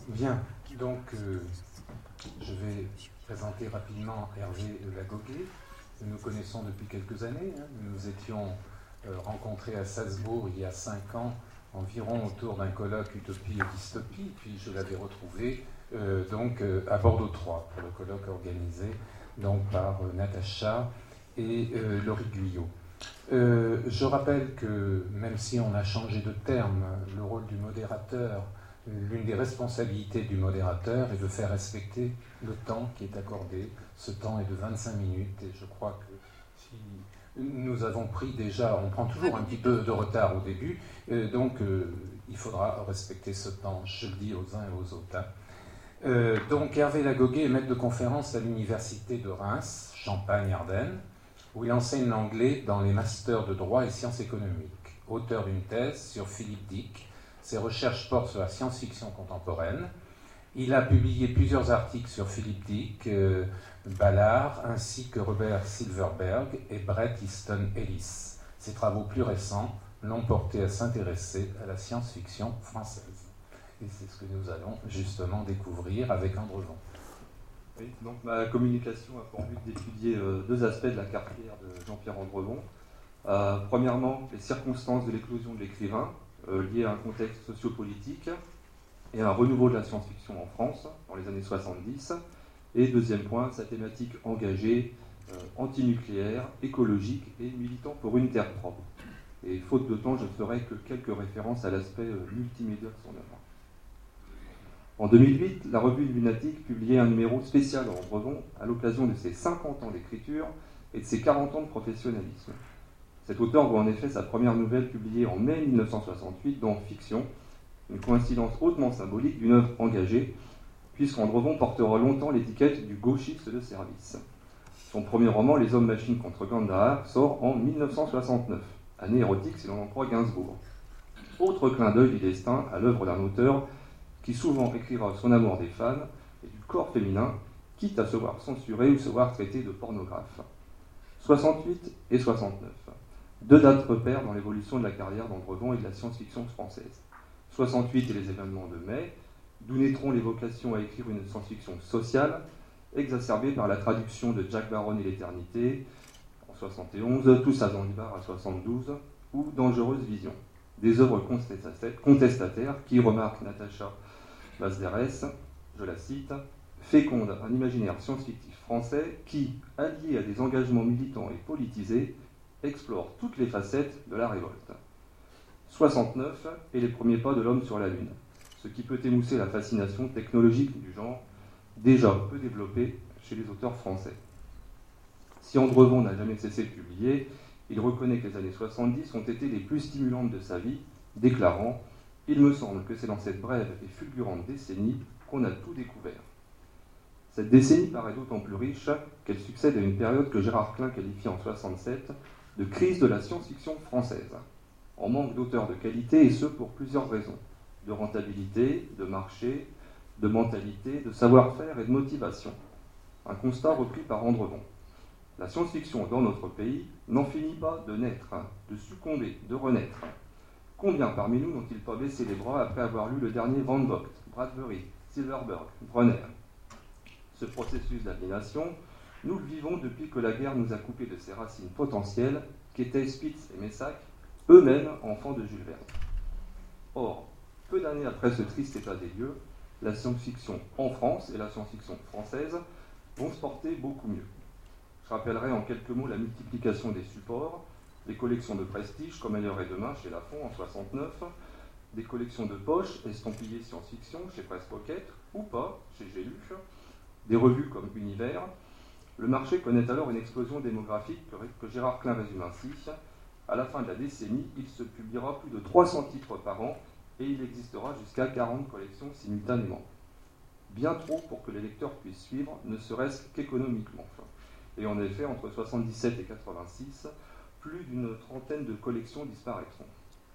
Bien, donc je vais présenter rapidement Hervé Lagoguet. Nous nous connaissons depuis quelques années. Nous nous étions rencontrés à Salzbourg il y a 5 ans environ autour d'un colloque Utopie et Dystopie. Puis je l'avais retrouvé à Bordeaux 3 pour le colloque organisé donc, par Natacha et Laurie Guyot. Je rappelle que même si on a changé de terme, le rôle du modérateur, l'une des responsabilités du modérateur est de faire respecter le temps qui est accordé. Ce temps est de 25 minutes et je crois que si nous avons pris déjà, on prend toujours un petit peu de retard au début, il faudra respecter ce temps, je le dis aux uns et aux autres. Donc Hervé Lagoguet est maître de conférence à l'université de Reims, Champagne-Ardenne, où il enseigne l'anglais dans les masters de droit et sciences économiques. Auteur d'une thèse sur Philippe Dick, ses recherches portent sur la science-fiction contemporaine. Il a publié plusieurs articles sur Philippe Dick, Ballard, ainsi que Robert Silverberg et Bret Easton Ellis. Ses travaux plus récents l'ont porté à s'intéresser à la science-fiction française. Et c'est ce que nous allons justement découvrir avec Andrevon. Oui, donc ma communication a pour but d'étudier deux aspects de la carrière de Jean-Pierre Andrevon. Premièrement, les circonstances de l'éclosion de l'écrivain, liées à un contexte sociopolitique et à un renouveau de la science-fiction en France dans les années 70. Et deuxième point, sa thématique engagée, antinucléaire, écologique et militant pour une terre propre. Et faute de temps, je ne ferai que quelques références à l'aspect multimédia de son œuvre. En 2008, la revue Lunatique publiait un numéro spécial en Andrevon à l'occasion de ses 50 ans d'écriture et de ses 40 ans de professionnalisme. Cet auteur voit en effet sa première nouvelle publiée en mai 1968 dans Fiction, une coïncidence hautement symbolique d'une œuvre engagée, puisqu'Andrevon portera longtemps l'étiquette du gauchiste de service. Son premier roman, Les hommes-machines contre Kandahar, sort en 1969, année érotique si l'on en croit Gainsbourg. Autre clin d'œil du destin à l'œuvre d'un auteur qui souvent écrira son amour des fans et du corps féminin, quitte à se voir censuré ou se voir traité de pornographe. 68 et 69. Deux dates repères dans l'évolution de la carrière d'Andrevon et de la science-fiction française. 68 et les événements de mai, d'où naîtront les vocations à écrire une science-fiction sociale, exacerbée par la traduction de Jack Baron et l'éternité, en 71, Tous à Zanzibar à 72, ou Dangereuse Vision. Des œuvres contestataires qui, remarque Natacha Vazderès, je la cite, féconde un imaginaire science-fictif français qui, allié à des engagements militants et politisés, explore toutes les facettes de la révolte. 69 et les premiers pas de l'homme sur la Lune, ce qui peut émousser la fascination technologique du genre, déjà peu développée chez les auteurs français. Si Andrevon n'a jamais cessé de publier, il reconnaît que les années 70 ont été les plus stimulantes de sa vie, déclarant « Il me semble que c'est dans cette brève et fulgurante décennie qu'on a tout découvert ». Cette décennie paraît d'autant plus riche qu'elle succède à une période que Gérard Klein qualifie en 67 de crise de la science-fiction française, en manque d'auteurs de qualité, et ce pour plusieurs raisons, de rentabilité, de marché, de mentalité, de savoir-faire et de motivation. Un constat repris par Andrevon. La science-fiction dans notre pays n'en finit pas de naître, de succomber, de renaître. Combien parmi nous n'ont-ils pas baissé les bras après avoir lu le dernier Van Vogt, Bradbury, Silverberg, Brunner? Ce processus d'aliénation, nous le vivons depuis que la guerre nous a coupé de ses racines potentielles, qu'étaient Spitz et Messac, eux-mêmes enfants de Jules Verne. Or, peu d'années après ce triste état des lieux, la science-fiction en France et la science-fiction française vont se porter beaucoup mieux. Je rappellerai en quelques mots la multiplication des supports, des collections de prestige comme Ailleurs et Demain chez Lafon en 69, des collections de poche estampillées science-fiction chez Presse Pocket, ou pas, chez J'ai lu, des revues comme Univers. Le marché connaît alors une explosion démographique que Gérard Klein résume ainsi. À la fin de la décennie, il se publiera plus de 300 titres par an et il existera jusqu'à 40 collections simultanément. Bien trop pour que les lecteurs puissent suivre, ne serait-ce qu'économiquement. Et en effet, entre 77 et 86, plus d'une trentaine de collections disparaîtront.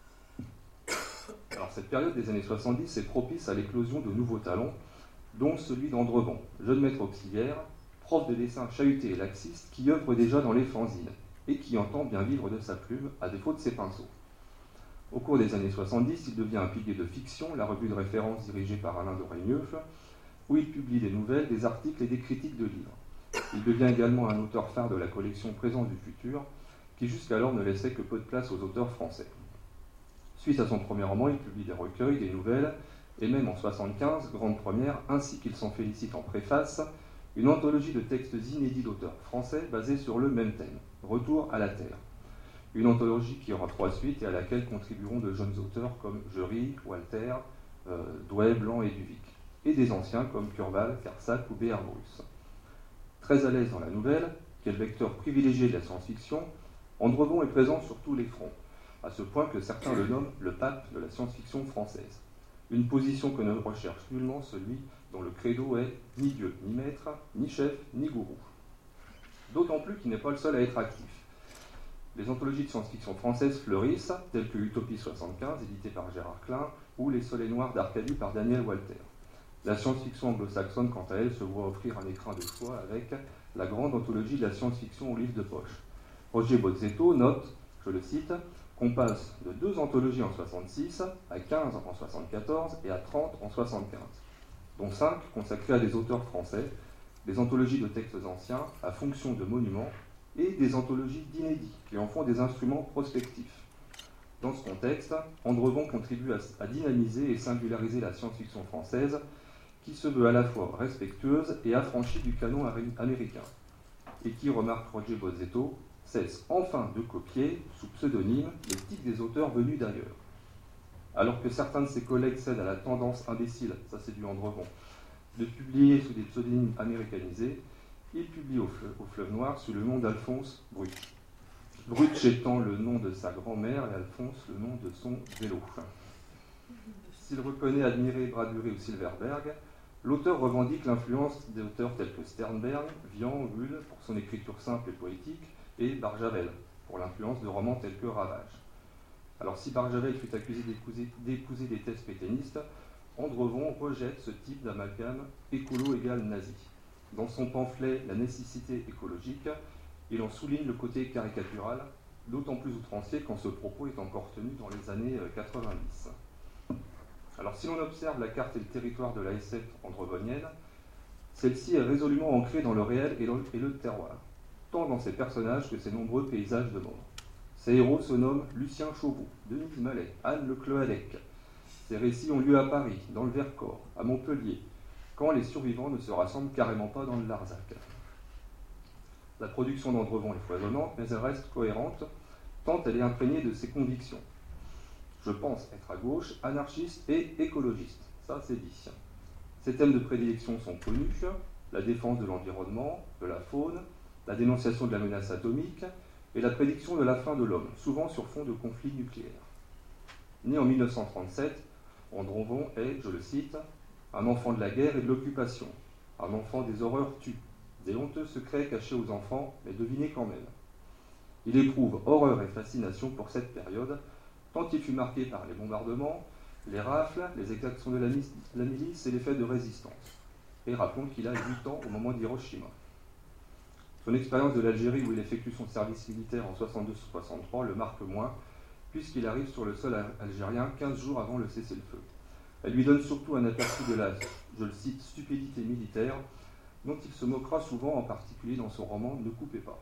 Alors cette période des années 70 est propice à l'éclosion de nouveaux talents, dont celui d'Andrevon, jeune maître auxiliaire, prof de dessin chahuté et laxiste, qui œuvre déjà dans les fanzines et qui entend bien vivre de sa plume, à défaut de ses pinceaux. Au cours des années 70, il devient un pilier de fiction, la revue de référence dirigée par Alain de Reigneuf, où il publie des nouvelles, des articles et des critiques de livres. Il devient également un auteur phare de la collection Présence du futur, qui jusqu'alors ne laissait que peu de place aux auteurs français. Suite à son premier roman, il publie des recueils, des nouvelles, et même en 1975, grande première, ainsi qu'il s'en félicite en préface, une anthologie de textes inédits d'auteurs français basés sur le même thème, Retour à la Terre. Une anthologie qui aura 3 suites et à laquelle contribueront de jeunes auteurs comme Jury, Walter, Douai, Blanc et Duvic, et des anciens comme Curval, Carsac ou B.R. Bruce. Très à l'aise dans la nouvelle, qui est le vecteur privilégié de la science-fiction, Andrevon est présent sur tous les fronts, à ce point que certains le nomment le pape de la science-fiction française. Une position que ne recherche nullement celui dont le credo est ni Dieu, ni maître, ni chef, ni gourou. D'autant plus qu'il n'est pas le seul à être actif. Les anthologies de science-fiction françaises fleurissent, telles que Utopie 75, édité par Gérard Klein, ou Les Soleils Noirs d'Arcadie par Daniel Walter. La science-fiction anglo-saxonne, quant à elle, se voit offrir un écrin de choix avec la grande anthologie de la science-fiction au livre de poche. Roger Bozzetto note, je le cite, qu'on passe de 2 anthologies en 66 à 15 en 74 et à 30 en 75, dont 5 consacrées à des auteurs français, des anthologies de textes anciens à fonction de monuments et des anthologies d'inédits qui en font des instruments prospectifs. Dans ce contexte, Andrevon contribue à dynamiser et singulariser la science-fiction française qui se veut à la fois respectueuse et affranchie du canon américain, et qui, remarque Roger Bozzetto, cesse enfin de copier, sous pseudonyme, les tics des auteurs venus d'ailleurs. Alors que certains de ses collègues cèdent à la tendance imbécile, ça c'est du Andrevon, de publier sous des pseudonymes américanisés, il publie au Fleuve Noir sous le nom d'Alphonse Brut. Brut étant le nom de sa grand-mère et Alphonse le nom de son vélo. S'il reconnaît admirer Bradbury ou Silverberg, l'auteur revendique l'influence d'auteurs tels que Sternberg, Vian, Hull pour son écriture simple et poétique, et Barjavel pour l'influence de romans tels que Ravage. Alors si Barjavel fut accusé d'épouser des thèses pétainistes, Andrevon rejette ce type d'amalgame écolo égale nazi. Dans son pamphlet La nécessité écologique, il en souligne le côté caricatural, d'autant plus outrancier quand ce propos est encore tenu dans les années 90. Alors si l'on observe la carte et le territoire de la SF andrevonienne, celle-ci est résolument ancrée dans le réel et le terroir, tant dans ses personnages que ses nombreux paysages de mort. Ses héros se nomment Lucien Chauveau, Denise Mallet, Anne Le Cloalec. Ces récits ont lieu à Paris, dans le Vercors, à Montpellier, quand les survivants ne se rassemblent carrément pas dans le Larzac. La production d'Andrevon est foisonnante, mais elle reste cohérente, tant elle est imprégnée de ses convictions. Je pense être à gauche, anarchiste et écologiste. Ça, c'est dit. Ses thèmes de prédilection sont connus, la défense de l'environnement, de la faune, la dénonciation de la menace atomique et la prédiction de la fin de l'homme, souvent sur fond de conflits nucléaires. Né en 1937, Andrevon est, je le cite, un enfant de la guerre et de l'occupation, un enfant des horreurs tue, des honteux secrets cachés aux enfants, mais devinés quand même. Il éprouve horreur et fascination pour cette période, tant il fut marqué par les bombardements, les rafles, les exactions de la milice et les faits de résistance. Et rappelons qu'il a 8 ans au moment d'Hiroshima. Son expérience de l'Algérie où il effectue son service militaire en 62-63 le marque moins, puisqu'il arrive sur le sol algérien 15 jours avant le cessez-le-feu. Elle lui donne surtout un aperçu de la, je le cite, stupidité militaire, dont il se moquera souvent, en particulier dans son roman Ne coupez pas.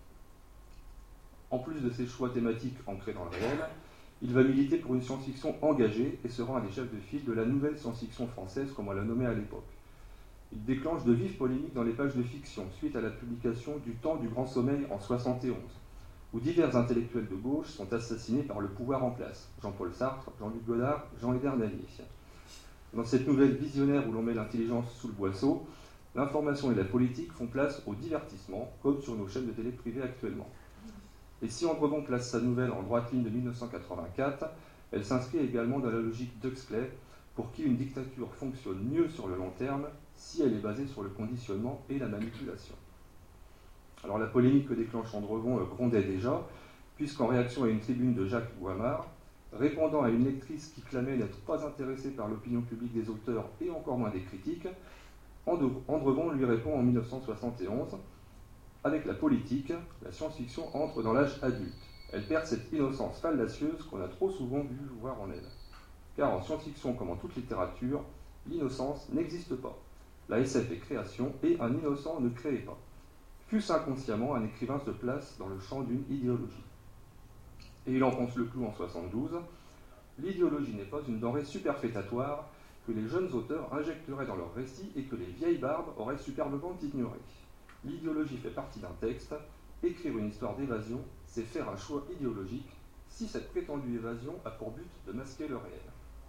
En plus de ses choix thématiques ancrés dans le réel, il va militer pour une science-fiction engagée et sera un des chefs de file de la nouvelle science-fiction française, comme on l'a nommée à l'époque. Il déclenche de vives polémiques dans les pages de fiction, suite à la publication du Temps du Grand Sommeil en 1971, où divers intellectuels de gauche sont assassinés par le pouvoir en place, Jean-Paul Sartre, Jean-Luc Godard, Jean-Léder Nallier. Dans cette nouvelle visionnaire où l'on met l'intelligence sous le boisseau, l'information et la politique font place au divertissement, comme sur nos chaînes de télé privées actuellement. Et si Andrevon place sa nouvelle en droite ligne de 1984, elle s'inscrit également dans la logique d'Huxley, pour qui une dictature fonctionne mieux sur le long terme si elle est basée sur le conditionnement et la manipulation. Alors la polémique que déclenche Andrevon grondait déjà, puisqu'en réaction à une tribune de Jacques Guamard, répondant à une lectrice qui clamait n'être pas intéressée par l'opinion publique des auteurs et encore moins des critiques, Andrevon lui répond en 1971 « Avec la politique, la science-fiction entre dans l'âge adulte. Elle perd cette innocence fallacieuse qu'on a trop souvent vu voir en elle. Car en science-fiction comme en toute littérature, l'innocence n'existe pas. La SF est création et un innocent ne crée pas. Fût-ce inconsciemment, un écrivain se place dans le champ d'une idéologie. Et il enfonce le clou en 72. L'idéologie n'est pas une denrée superfétatoire que les jeunes auteurs injecteraient dans leurs récits et que les vieilles barbes auraient superbement ignoré. L'idéologie fait partie d'un texte. Écrire une histoire d'évasion, c'est faire un choix idéologique si cette prétendue évasion a pour but de masquer le réel.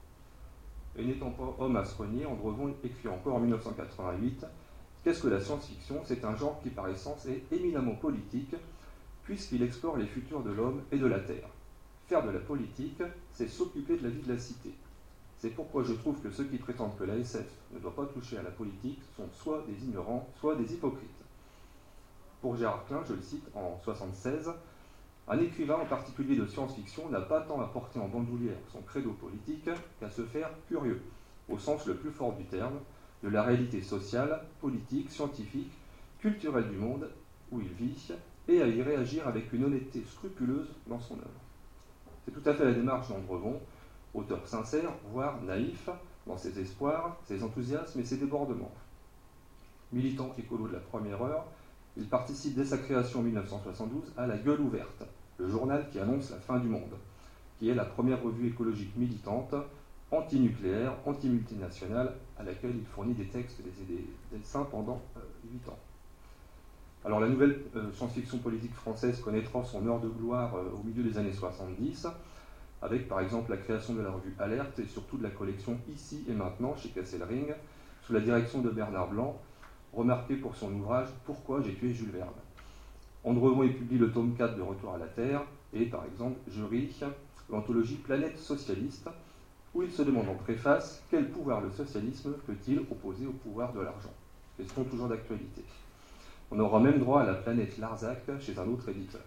Et n'étant pas homme à se renier, Andrevon écrit encore en 1988 « Qu'est-ce que la science-fiction ? C'est un genre qui par essence est éminemment politique, puisqu'il explore les futurs de l'homme et de la Terre. Faire de la politique, c'est s'occuper de la vie de la cité. C'est pourquoi je trouve que ceux qui prétendent que la SF ne doit pas toucher à la politique sont soit des ignorants, soit des hypocrites. » Pour Gérard Klein, je le cite, en 1976, « Un écrivain, en particulier de science-fiction, n'a pas tant à porter en bandoulière son credo politique qu'à se faire curieux, au sens le plus fort du terme, de la réalité sociale, politique, scientifique, culturelle du monde où il vit, et à y réagir avec une honnêteté scrupuleuse dans son œuvre. » C'est tout à fait la démarche d'Andrevon, auteur sincère, voire naïf, dans ses espoirs, ses enthousiasmes et ses débordements. Militant écolo de la première heure, il participe dès sa création en 1972 à La Gueule ouverte, le journal qui annonce la fin du monde, qui est la première revue écologique militante, anti-nucléaire, anti-multinationale, à laquelle il fournit des textes et des dessins pendant 8 ans. Alors la nouvelle science-fiction politique française connaîtra son heure de gloire au milieu des années 70, avec par exemple la création de la revue Alerte et surtout de la collection Ici et Maintenant chez Kesselring, sous la direction de Bernard Blanc, remarqué pour son ouvrage « Pourquoi j'ai tué Jules Verne ». Andrevon y publie le tome 4 de Retour à la Terre et par exemple Jury, l'anthologie Planète socialiste, où il se demande en préface quel pouvoir le socialisme peut-il opposer au pouvoir de l'argent. Question toujours d'actualité. On aura même droit à la planète Larzac chez un autre éditeur.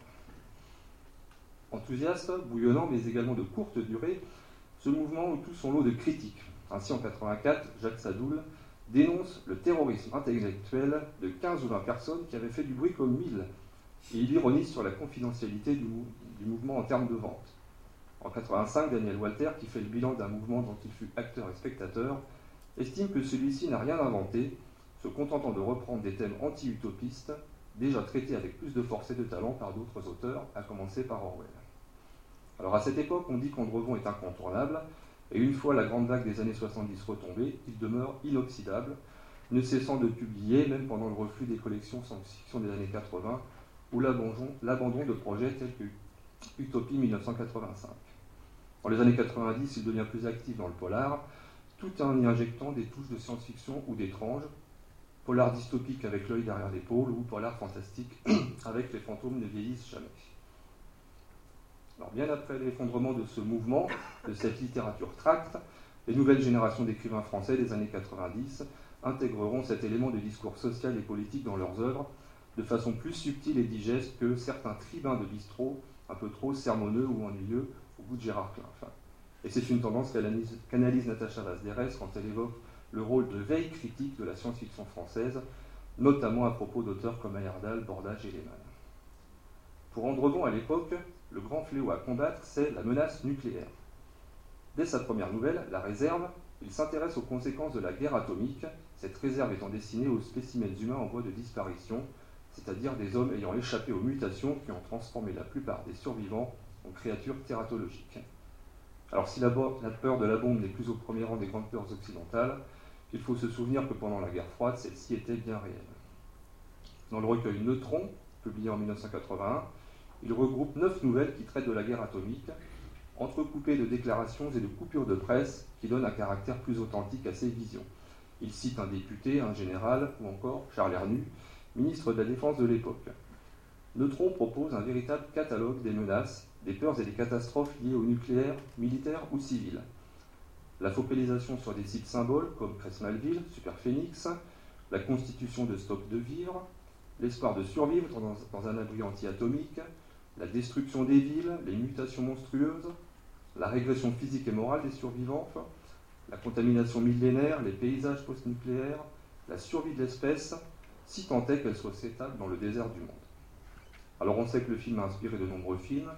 Enthousiaste, bouillonnant, mais également de courte durée, ce mouvement eut tout son lot de critiques. Ainsi, en 1984, Jacques Sadoul dénonce le terrorisme intellectuel de 15 ou 20 personnes qui avaient fait du bruit comme 1000, et il ironise sur la confidentialité du mouvement en termes de vente. En 1985, Daniel Walter, qui fait le bilan d'un mouvement dont il fut acteur et spectateur, estime que celui-ci n'a rien inventé, se contentant de reprendre des thèmes anti-utopistes, déjà traités avec plus de force et de talent par d'autres auteurs, à commencer par Orwell. Alors à cette époque, on dit qu'Andrevon est incontournable, et une fois la grande vague des années 70 retombée, il demeure inoxydable, ne cessant de publier, même pendant le reflux des collections science-fiction des années 80, ou l'abandon de projets tels que Utopie 1985. Dans les années 90, il devient plus actif dans le polar, tout en y injectant des touches de science-fiction ou d'étrange, polar dystopique avec l'œil derrière l'épaule, ou polar fantastique avec les fantômes ne vieillissent jamais. Alors, bien après l'effondrement de ce mouvement, de cette littérature tracte, les nouvelles générations d'écrivains français des années 90 intégreront cet élément de discours social et politique dans leurs œuvres de façon plus subtile et digeste que certains tribuns de bistrot, un peu trop sermonneux ou ennuyeux, au goût de Gérard Klein. Enfin, et c'est une tendance qu'analyse Natacha Vaz-Derès quand elle évoque le rôle de veille critique de la science-fiction française, notamment à propos d'auteurs comme Heyerdahl, Bordage et Lehmann. Pour Andrevon, à l'époque, le grand fléau à combattre, c'est la menace nucléaire. Dès sa première nouvelle, La Réserve, il s'intéresse aux conséquences de la guerre atomique, cette réserve étant destinée aux spécimens humains en voie de disparition, c'est-à-dire des hommes ayant échappé aux mutations qui ont transformé la plupart des survivants en créatures tératologiques. Alors si la peur de la bombe n'est plus au premier rang des grandes peurs occidentales, il faut se souvenir que pendant la guerre froide, celle-ci était bien réelle. Dans le recueil Neutron, publié en 1981, il regroupe 9 nouvelles qui traitent de la guerre atomique, entrecoupées de déclarations et de coupures de presse qui donnent un caractère plus authentique à ces visions. Il cite un député, un général ou encore Charles Hernu, ministre de la Défense de l'époque. Neutron propose un véritable catalogue des menaces, des peurs et des catastrophes liées au nucléaire, militaire ou civil. La focalisation sur des sites symboles comme Cresmalville, Superphénix, la constitution de stocks de vivres, l'espoir de survivre dans un abri anti-atomique, la destruction des villes, les mutations monstrueuses, la régression physique et morale des survivants, la contamination millénaire, les paysages post-nucléaires, la survie de l'espèce, si tant est qu'elle soit s'étale dans le désert du monde. Alors on sait que le film a inspiré de nombreux films,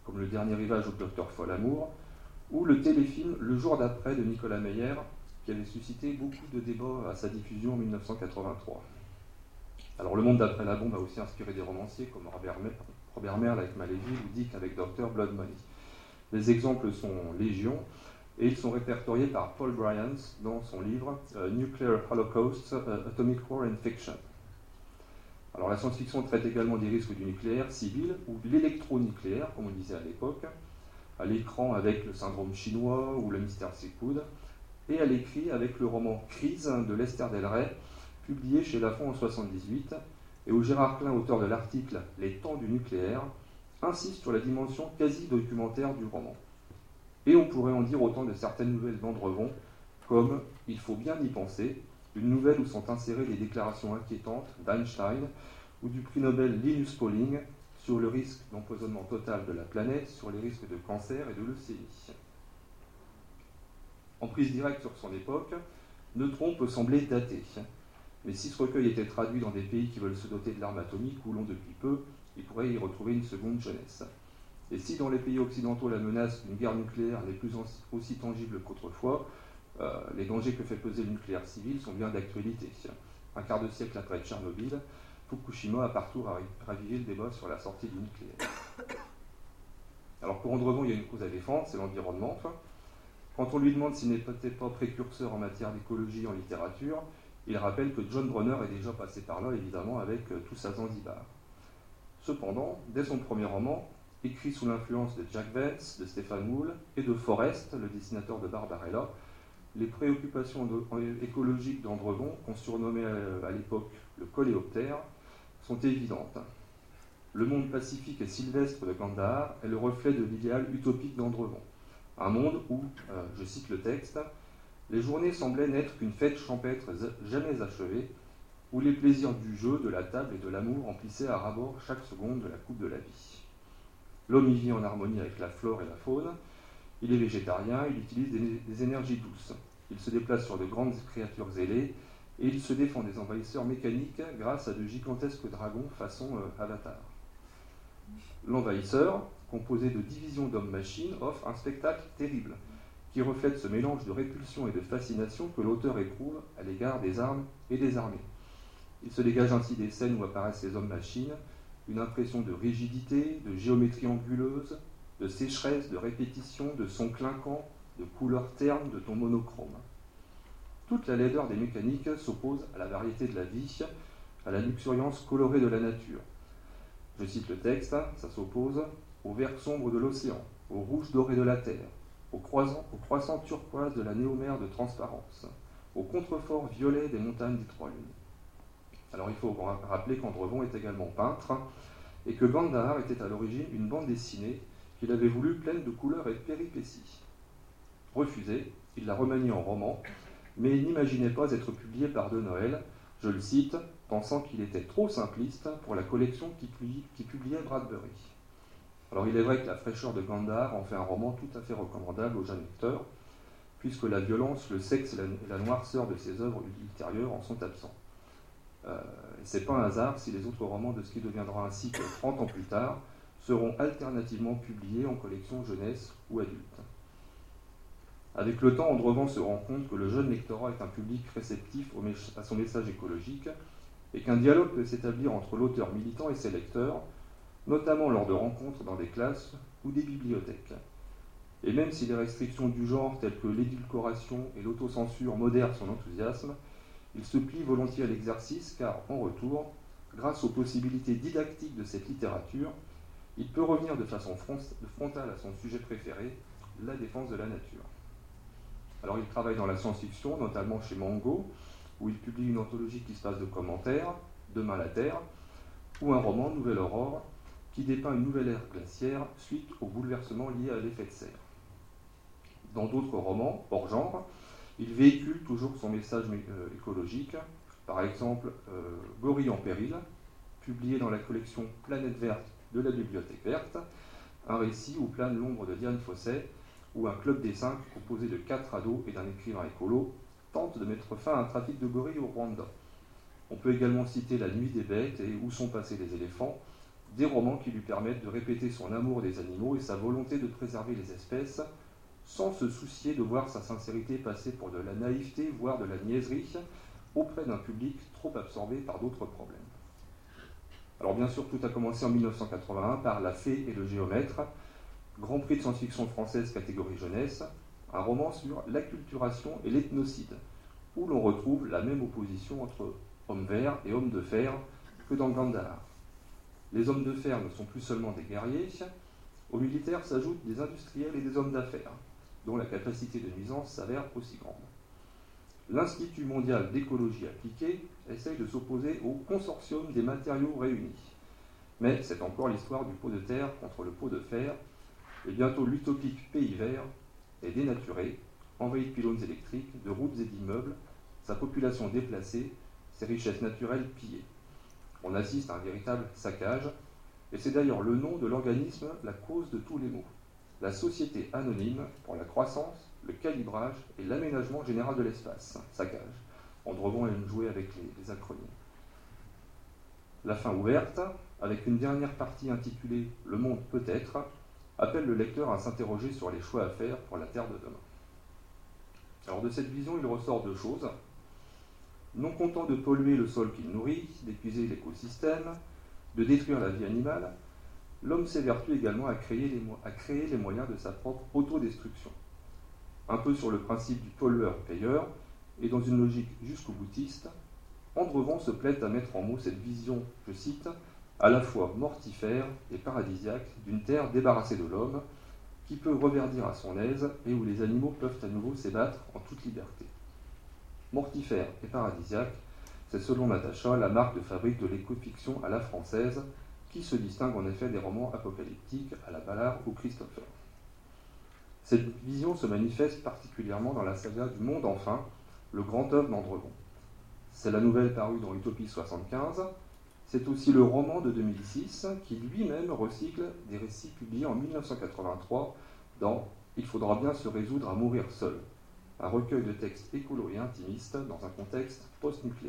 comme Le Dernier Rivage au Docteur Folamour, ou le téléfilm Le Jour d'après de Nicolas Meyer, qui avait suscité beaucoup de débats à sa diffusion en 1983. Alors Le Monde d'après la bombe a aussi inspiré des romanciers comme Robert Merle avec Maléville ou Dick avec Dr. Blood Money. Les exemples sont légion, et ils sont répertoriés par Paul Bryant dans son livre Nuclear Holocaust, Atomic War and Fiction. Alors la science-fiction traite également des risques du nucléaire civil ou de l'électronucléaire, comme on disait à l'époque, à l'écran avec Le Syndrome chinois ou Le Mystère Seafood, et à l'écrit avec le roman Crise de Lester Del Rey, publié chez Lafon en 1978, et où Gérard Klein, auteur de l'article Les temps du nucléaire, insiste sur la dimension quasi-documentaire du roman. Et on pourrait en dire autant de certaines nouvelles d'Andrevon, comme Il faut bien y penser, une nouvelle où sont insérées des déclarations inquiétantes d'Einstein ou du prix Nobel Linus Pauling sur le risque d'empoisonnement total de la planète, sur les risques de cancer et de leucémie. En prise directe sur son époque, Neutron peut sembler daté, mais si ce recueil était traduit dans des pays qui veulent se doter de l'arme atomique ou l'ont depuis peu, il pourrait y retrouver une seconde jeunesse. Et si dans les pays occidentaux la menace d'une guerre nucléaire n'est plus aussi tangible qu'autrefois, les dangers que fait peser le nucléaire civil sont bien d'actualité. Un quart de siècle après Tchernobyl, Fukushima a partout ravivé le débat sur la sortie du nucléaire. Alors pour Andrevon, il y a une cause à défendre, c'est l'environnement. Quand on lui demande s'il n'était pas précurseur en matière d'écologie en littérature, il rappelle que John Brunner est déjà passé par là, évidemment, avec Tous à Zanzibar. Cependant, dès son premier roman, écrit sous l'influence de Jack Vance, de Stephen Wool et de Forrest, le dessinateur de Barbarella, les préoccupations écologiques d'Andrevon, qu'on surnommait à l'époque le coléoptère, sont évidentes. Le monde pacifique et sylvestre de Kandahar est le reflet de l'idéal utopique d'Andrevon. Un monde où, je cite le texte, les journées semblaient n'être qu'une fête champêtre jamais achevée, où les plaisirs du jeu, de la table et de l'amour remplissaient à ras-bord chaque seconde de la coupe de la vie. L'homme y vit en harmonie avec la flore et la faune, il est végétarien, il utilise des énergies douces, il se déplace sur de grandes créatures ailées, et il se défend des envahisseurs mécaniques grâce à de gigantesques dragons façon Avatar. L'envahisseur, composé de divisions d'hommes-machines, offre un spectacle terrible, qui reflète ce mélange de répulsion et de fascination que l'auteur éprouve à l'égard des armes et des armées. Il se dégage ainsi des scènes où apparaissent les hommes-machines, une impression de rigidité, de géométrie anguleuse, de sécheresse, de répétition, de sons clinquants, de couleurs ternes, de tons monochromes. Toute la laideur des mécaniques s'oppose à la variété de la vie, à la luxuriance colorée de la nature. Je cite le texte, ça s'oppose au vert sombre de l'océan, au rouge doré de la terre, au croissant turquoise de la néomère de transparence, au contrefort violet des montagnes des Trois Lunes. Alors il faut rappeler qu'Andrevon est également peintre et que Kandahar était à l'origine une bande dessinée qu'il avait voulu pleine de couleurs et de péripéties. Refusé, il l'a remaniée en roman, mais il n'imaginait pas être publié par De Noël, je le cite, pensant qu'il était trop simpliste pour la collection qui publiait Bradbury. Alors il est vrai que la fraîcheur de Kandahar en fait un roman tout à fait recommandable aux jeunes lecteurs, puisque la violence, le sexe et la noirceur de ses œuvres ultérieures en sont absents. C'est pas un hasard si les autres romans de ce qui deviendra un cycle 30 ans plus tard seront alternativement publiés en collection jeunesse ou adulte. Avec le temps, Andrevon se rend compte que le jeune lectorat est un public réceptif à son message écologique et qu'un dialogue peut s'établir entre l'auteur militant et ses lecteurs, notamment lors de rencontres dans des classes ou des bibliothèques. Et même si les restrictions du genre telles que l'édulcoration et l'autocensure modèrent son enthousiasme, il se plie volontiers à l'exercice car, en retour, grâce aux possibilités didactiques de cette littérature, il peut revenir de façon frontale à son sujet préféré, la défense de la nature. Alors il travaille dans la science-fiction, notamment chez Mango, où il publie une anthologie qui se passe de commentaires, Demain la Terre, ou un roman, Nouvelle Aurore, qui dépeint une nouvelle ère glaciaire suite aux bouleversements liés à l'effet de serre. Dans d'autres romans, hors genre, il véhicule toujours son message écologique, par exemple Gorille en péril, publié dans la collection Planète verte de la Bibliothèque verte, un récit où plane l'ombre de Diane Fossey, où un club des 5, composé de 4 ados et d'un écrivain écolo, tente de mettre fin à un trafic de gorilles au Rwanda. On peut également citer La Nuit des bêtes et Où sont passés les éléphants, des romans qui lui permettent de répéter son amour des animaux et sa volonté de préserver les espèces, sans se soucier de voir sa sincérité passer pour de la naïveté, voire de la niaiserie, auprès d'un public trop absorbé par d'autres problèmes. Alors bien sûr, tout a commencé en 1981 par La Fée et le Géomètre, Grand Prix de science-fiction française catégorie jeunesse, un roman sur l'acculturation et l'ethnocide, où l'on retrouve la même opposition entre hommes verts et hommes de fer que dans Gandhar. Les hommes de fer ne sont plus seulement des guerriers, aux militaires s'ajoutent des industriels et des hommes d'affaires, dont la capacité de nuisance s'avère aussi grande. L'Institut mondial d'écologie appliquée essaye de s'opposer au consortium des matériaux réunis. Mais c'est encore l'histoire du pot de terre contre le pot de fer, et bientôt l'utopique pays vert est dénaturé, envahi de pylônes électriques, de routes et d'immeubles, sa population déplacée, ses richesses naturelles pillées. On assiste à un véritable saccage, et c'est d'ailleurs le nom de l'organisme la cause de tous les maux. La Société anonyme pour la croissance, le calibrage et l'aménagement général de l'espace. Saccage. Andrevon aime jouer avec les acronymes. La fin ouverte, avec une dernière partie intitulée « Le monde peut-être », appelle le lecteur à s'interroger sur les choix à faire pour la Terre de demain. Alors de cette vision, il ressort deux choses. Non content de polluer le sol qu'il nourrit, d'épuiser l'écosystème, de détruire la vie animale, l'homme s'évertue également à créer les moyens de sa propre autodestruction. Un peu sur le principe du pollueur-payeur, et dans une logique jusqu'au boutiste, Andrevon se plaît à mettre en mots cette vision, je cite, à la fois mortifère et paradisiaque d'une terre débarrassée de l'homme, qui peut reverdir à son aise et où les animaux peuvent à nouveau s'ébattre en toute liberté. Mortifère et paradisiaque, c'est selon Natacha la marque de fabrique de l'éco-fiction à la française, qui se distingue en effet des romans apocalyptiques à la Ballard ou Christopher. Cette vision se manifeste particulièrement dans la saga du Monde enfin, le grand œuvre d'Andrevon. C'est la nouvelle parue dans Utopie 75, c'est aussi le roman de 2006 qui lui-même recycle des récits publiés en 1983 dans « Il faudra bien se résoudre à mourir seul », un recueil de textes écolos et intimistes dans un contexte post-nucléaire.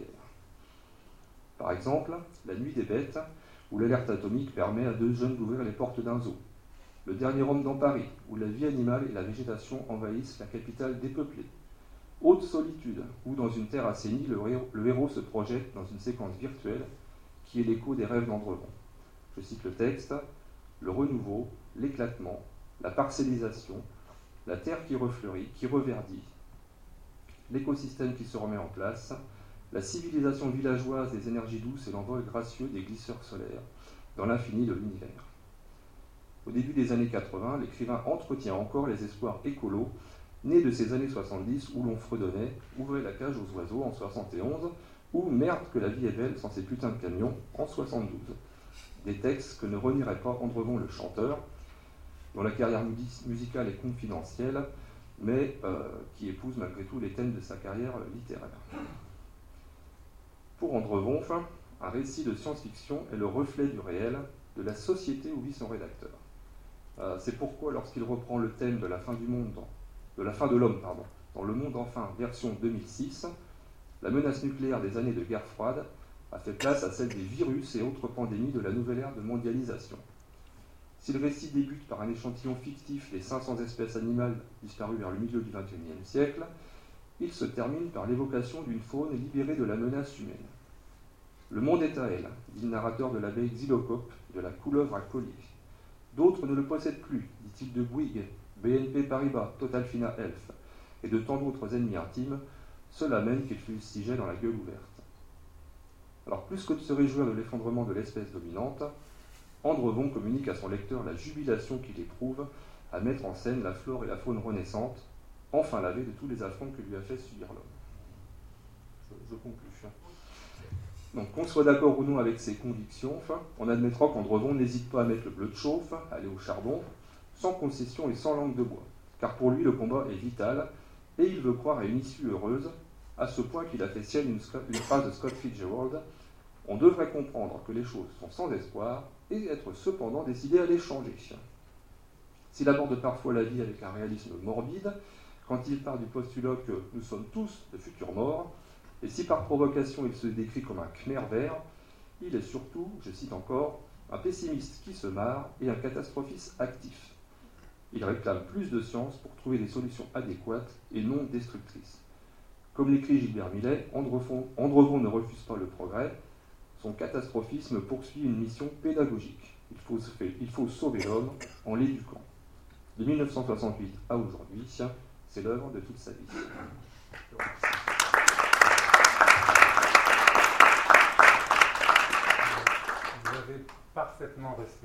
Par exemple, La Nuit des bêtes, où l'alerte atomique permet à deux jeunes d'ouvrir les portes d'un zoo. Le dernier homme dans Paris, où la vie animale et la végétation envahissent la capitale dépeuplée. Haute solitude, où dans une terre assainie, le héros se projette dans une séquence virtuelle qui est l'écho des rêves d'Andrevon. Je cite le texte, « Le renouveau, l'éclatement, la parcellisation, la terre qui refleurit, qui reverdit, l'écosystème qui se remet en place, la civilisation villageoise des énergies douces et l'envol gracieux des glisseurs solaires, dans l'infini de l'univers. » Au début des années 80, l'écrivain entretient encore les espoirs écolos nés de ces années 70 où l'on fredonnait « Ouvrez la cage aux oiseaux » en 71 ou « Merde que la vie est belle sans ces putains de camions » en 72. Des textes que ne renierait pas Andrevon le chanteur, dont la carrière musicale est confidentielle, mais qui épouse malgré tout les thèmes de sa carrière littéraire. Pour Andrevon, enfin, un récit de science-fiction est le reflet du réel, de la société où vit son rédacteur. C'est pourquoi, lorsqu'il reprend le thème de la fin du monde, de la fin de l'homme, dans Le Monde enfin, version 2006, la menace nucléaire des années de guerre froide a fait place à celle des virus et autres pandémies de la nouvelle ère de mondialisation. Si le récit débute par un échantillon fictif des 500 espèces animales disparues vers le milieu du XXIe siècle, il se termine par l'évocation d'une faune libérée de la menace humaine. Le monde est à elle, dit le narrateur de l'abeille Xylocope, de la couleuvre à collier. D'autres ne le possèdent plus, dit-il de Bouygues, BNP Paribas, Total Fina Elf, et de tant d'autres ennemis intimes, ceux-là même qu'il fustigeait dans la gueule ouverte. Alors plus que de se réjouir de l'effondrement de l'espèce dominante, Andrevon communique à son lecteur la jubilation qu'il éprouve à mettre en scène la flore et la faune renaissantes, enfin lavée de tous les affronts que lui a fait subir l'homme. Je conclus. Donc qu'on soit d'accord ou non avec ses convictions, on admettra qu'Andrevon n'hésite pas à mettre le bleu de chauffe, à aller au charbon, sans concession et sans langue de bois, car pour lui le combat est vital, et il veut croire à une issue heureuse, à ce point qu'il a fait sienne une phrase de Scott Fitzgerald, « On devrait comprendre que les choses sont sans espoir, et être cependant décidé à les changer. » S'il aborde parfois la vie avec un réalisme morbide, quand il part du postulat que nous sommes tous de futurs morts, et si par provocation il se décrit comme un Khmer vert, il est surtout, je cite encore, un pessimiste qui se marre et un catastrophiste actif. Il réclame plus de science pour trouver des solutions adéquates et non destructrices. Comme l'écrit Gilbert Millet, Andrevon ne refuse pas le progrès, son catastrophisme poursuit une mission pédagogique. Il faut sauver l'homme en l'éduquant. De 1968 à aujourd'hui, c'est l'œuvre de toute sa vie. Vous avez parfaitement respecté